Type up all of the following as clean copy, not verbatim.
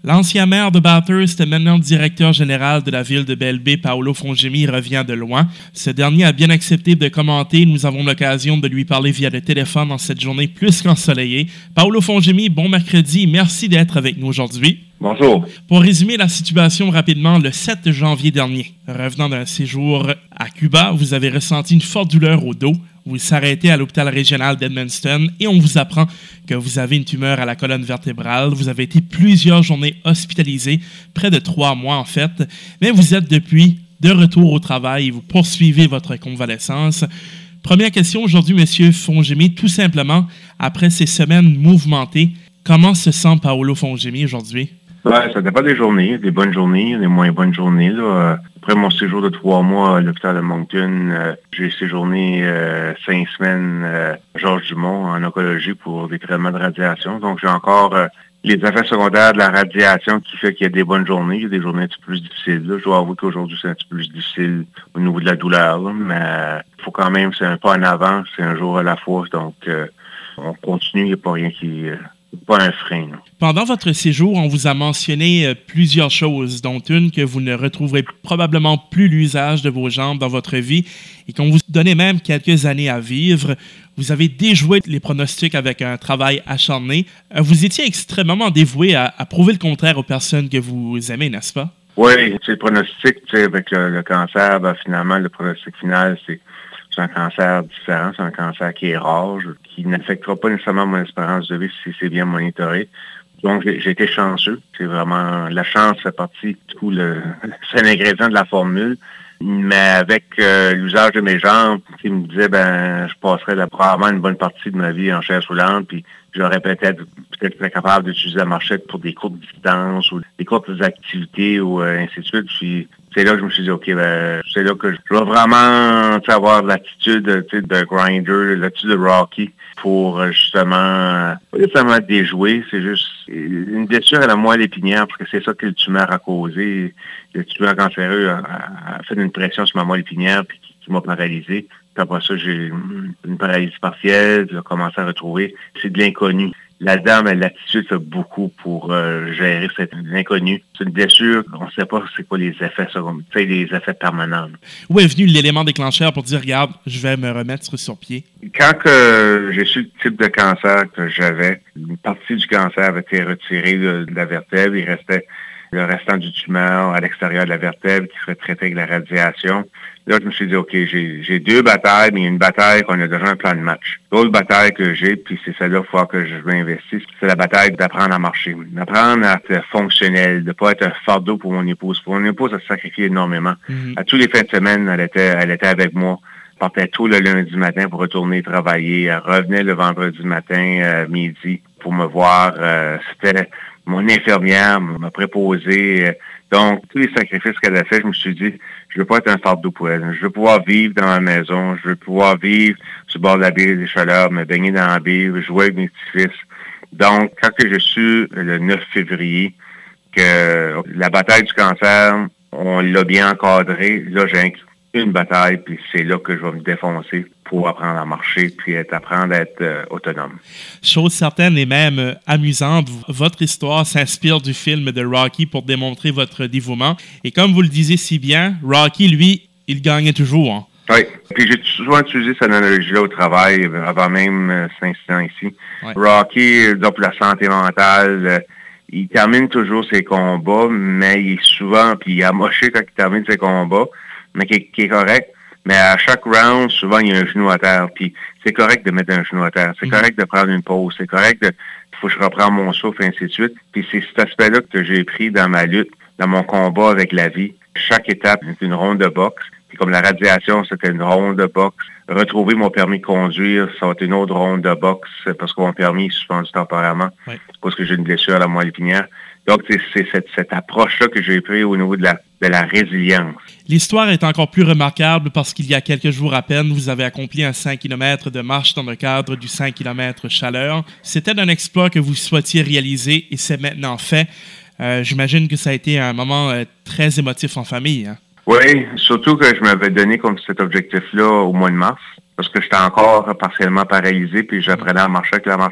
L'ancien maire de Bathurst et maintenant directeur général de la ville de Belle-Baie, Paolo Fongemi, revient de loin. Ce dernier a bien accepté de commenter. Nous avons l'occasion de lui parler via le téléphone en cette journée plus qu'ensoleillée. Paolo Fongemi, bon mercredi. Merci d'être avec nous aujourd'hui. Bonjour. Pour résumer la situation rapidement, le 7 janvier dernier, revenant d'un séjour à Cuba, vous avez ressenti une forte douleur au dos. Vous s'arrêtez à l'hôpital régional d'Edmundston et on vous apprend que vous avez une tumeur à la colonne vertébrale. Vous avez été plusieurs journées hospitalisé, près de 3 mois en fait, mais vous êtes depuis de retour au travail et vous poursuivez votre convalescence. Première question aujourd'hui, Monsieur Fongemi, tout simplement, après ces semaines mouvementées, comment se sent Paolo Fongemi aujourd'hui? Ouais, ça dépend des journées, des bonnes journées, des moins bonnes journées. Là. Après mon séjour de 3 mois à l'hôpital de Moncton, j'ai séjourné 5 semaines à Georges Dumont en oncologie pour des traitements de radiation. Donc j'ai encore les effets secondaires de la radiation qui fait qu'il y a des bonnes journées, il y a des journées un petit peu plus difficiles. Là. Je dois avouer qu'aujourd'hui c'est un petit peu plus difficile au niveau de la douleur, là, mais il faut quand même, c'est un pas en avant, c'est un jour à la fois. Donc on continue, il n'y a pas rien qui... pas un frein. Non. Pendant votre séjour, on vous a mentionné plusieurs choses, dont une que vous ne retrouverez probablement plus l'usage de vos jambes dans votre vie et qu'on vous donnait même quelques années à vivre. Vous avez déjoué les pronostics avec un travail acharné. Vous étiez extrêmement dévoué à prouver le contraire aux personnes que vous aimez, n'est-ce pas? Oui, c'est le pronostic, avec le cancer, finalement, le pronostic final, c'est un cancer différent, c'est un cancer qui est rare, qui n'affectera pas nécessairement mon espérance de vie si c'est bien monitoré. Donc, j'ai été chanceux. C'est vraiment... La chance fait partie, du coup, c'est un ingrédient de la formule. Mais avec l'usage de mes jambes, il me disait, je passerais probablement une bonne partie de ma vie en chaise roulante, puis j'aurais peut-être capable d'utiliser la marchette pour des courtes distances ou des courtes activités ou ainsi de suite. Puis c'est là que je me suis dit, OK, c'est là que je vais vraiment avoir l'attitude de grinder, l'attitude de Rocky pour justement, pas nécessairement déjouer, c'est juste une blessure à la moelle épinière, parce que c'est ça que le tumeur a causé. Le tumeur cancéreux a fait une pression sur ma moelle épinière puis qui m'a paralysé. Puis après ça, j'ai une paralysie partielle, j'ai commencé à retrouver. C'est de l'inconnu. Là-dedans, l'attitude fait beaucoup pour gérer l'inconnu. C'est une blessure, on ne sait pas c'est quoi les effets secondaires, les effets permanents. Où est venu l'élément déclencheur pour dire, regarde, je vais me remettre sur pied? Quand j'ai su le type de cancer que j'avais, une partie du cancer avait été retirée de la vertèbre. Il restait le restant du tumeur à l'extérieur de la vertèbre qui serait traité avec la radiation. Là, je me suis dit, OK, j'ai 2 batailles, mais il y a une bataille qu'on a déjà un plan de match. L'autre bataille que j'ai, puis c'est celle-là qu'il faut que je m'investisse, c'est la bataille d'apprendre à marcher, d'apprendre à être fonctionnel, de ne pas être un fardeau pour mon épouse. Pour mon épouse, elle se sacrifie énormément. Mm-hmm. À tous les fins de semaine, elle était avec moi. Elle partait tôt le lundi matin pour retourner travailler. Elle revenait le vendredi matin, midi, pour me voir. C'était mon infirmière, m'a préposé. Donc, tous les sacrifices qu'elle a fait, je me suis dit, je veux pas être un fardeau pour elle. Je veux pouvoir vivre dans ma maison. Je veux pouvoir vivre sur le bord de la baie des Chaleurs, me baigner dans la baie, jouer avec mes petits-fils. Donc, quand j'ai su le 9 février que la bataille du cancer, on l'a bien encadrée, là, j'ai une bataille, puis c'est là que je vais me défoncer pour apprendre à marcher, puis apprendre à être autonome. Chose certaine et même amusante, votre histoire s'inspire du film de Rocky pour démontrer votre dévouement. Et comme vous le disiez si bien, Rocky, lui, il gagnait toujours. Hein? Oui, puis j'ai souvent utilisé cette analogie-là au travail, avant même 5 ans ici. Ouais. Rocky, donc pour la santé mentale, il termine toujours ses combats, mais il est souvent, puis il est amoché quand il termine ses combats, mais qui est correct. Mais à chaque round, souvent, il y a un genou à terre. Puis c'est correct de mettre un genou à terre. C'est correct de prendre une pause. C'est correct de... Il faut que je reprends mon souffle, ainsi de suite. Puis c'est cet aspect-là que j'ai pris dans ma lutte, dans mon combat avec la vie. Chaque étape est une ronde de boxe. Puis comme la radiation, c'était une ronde de boxe. Retrouver mon permis de conduire, ça va être une autre ronde de boxe parce que mon permis est suspendu temporairement. Oui. Parce que j'ai une blessure à la moelle épinière. Donc, c'est cette approche-là que j'ai prise au niveau de la résilience. L'histoire est encore plus remarquable parce qu'il y a quelques jours à peine, vous avez accompli un 5 km de marche dans le cadre du 5 km Chaleur. C'était un exploit que vous souhaitiez réaliser et c'est maintenant fait. J'imagine que ça a été un moment très émotif en famille. Hein? Oui, surtout que je m'avais donné comme cet objectif-là au mois de mars parce que j'étais encore partiellement paralysé puis j'apprenais à marcher avec la marchette.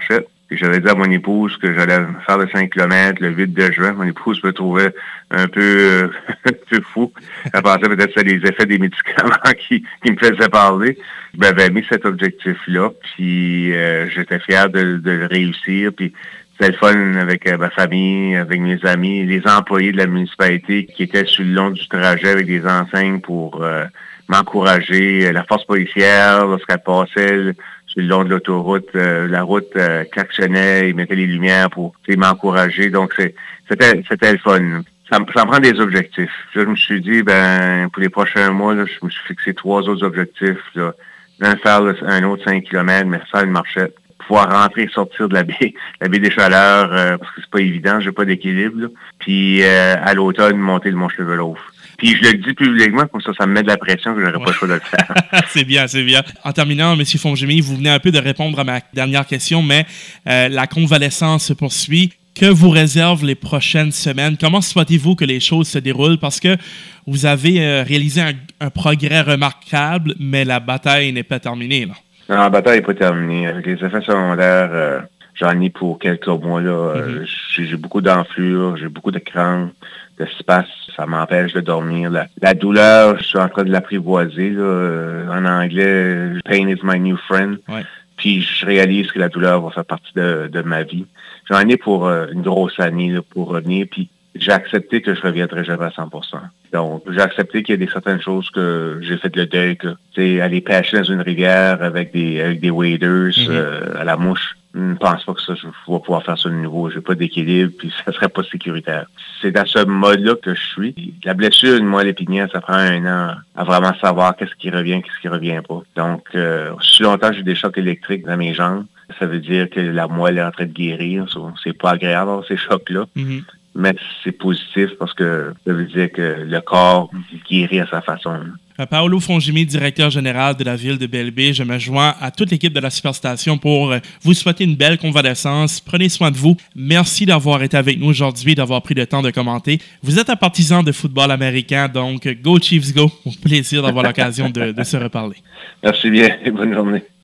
Puis j'avais dit à mon épouse que j'allais faire le 5 km le 8 de juin. Mon épouse me trouvait un peu, un peu fou. Elle pensait peut-être que c'était les effets des médicaments qui me faisaient parler. Je m'avais mis cet objectif-là, puis j'étais fier de le réussir. Puis c'était le fun avec ma famille, avec mes amis, les employés de la municipalité qui étaient sur le long du trajet avec des enseignes pour m'encourager. La force policière, lorsqu'elle passait sur le long de l'autoroute, la route klaxonnait, ils mettaient les lumières pour m'encourager. Donc c'était le fun. Ça me prend des objectifs. Là, je me suis dit, pour les prochains mois, là, je me suis fixé 3 autres objectifs. Là. Faire un autre 5 km, mais faire une marchette. Pouvoir rentrer et sortir de la baie des Chaleurs, parce que c'est pas évident, j'ai pas d'équilibre. Là. Puis à l'automne, monter le Mont Chevelhof. Puis je le dis publiquement, comme ça me met de la pression que j'aurais pas le choix de le faire. C'est bien, c'est bien. En terminant, M. Fonjimi, vous venez un peu de répondre à ma dernière question, mais la convalescence se poursuit. Que vous réservent les prochaines semaines? Comment souhaitez-vous que les choses se déroulent? Parce que vous avez réalisé un progrès remarquable, mais la bataille n'est pas terminée, là. Non, la bataille n'est pas terminée. Avec les effets secondaires, j'en ai pour quelques mois. Là. J'ai beaucoup d'enflure, j'ai beaucoup de crampes, de spasmes. Ça m'empêche de dormir. La douleur, je suis en train de l'apprivoiser. En anglais, « pain is my new friend ». Ouais. Puis je réalise que la douleur va faire partie de ma vie. J'en ai pour une grosse année là, pour revenir. Puis j'ai accepté que je reviendrai jamais à 100%. Donc, j'ai accepté qu'il y a certaines choses que j'ai fait le deuil, que, aller pêcher dans une rivière avec des waders à la mouche. Je ne pense pas que ça, je vais pouvoir faire ça de nouveau. J'ai pas d'équilibre, puis ça serait pas sécuritaire. C'est dans ce mode-là que je suis. La blessure, une moelle épinière, ça prend 1 an à vraiment savoir qu'est-ce qui revient, qu'est-ce qui revient pas. Donc, si longtemps j'ai des chocs électriques dans mes jambes, ça veut dire que la moelle est en train de guérir. C'est pas agréable avoir ces chocs-là. Mais c'est positif parce que ça veut dire que le corps guérit à sa façon. Paolo Fonjimi, directeur général de la ville de Belle-Baie, je me joins à toute l'équipe de la Superstation pour vous souhaiter une belle convalescence. Prenez soin de vous. Merci d'avoir été avec nous aujourd'hui, d'avoir pris le temps de commenter. Vous êtes un partisan de football américain, donc go Chiefs go. Au plaisir d'avoir l'occasion de se reparler. Merci bien et bonne journée.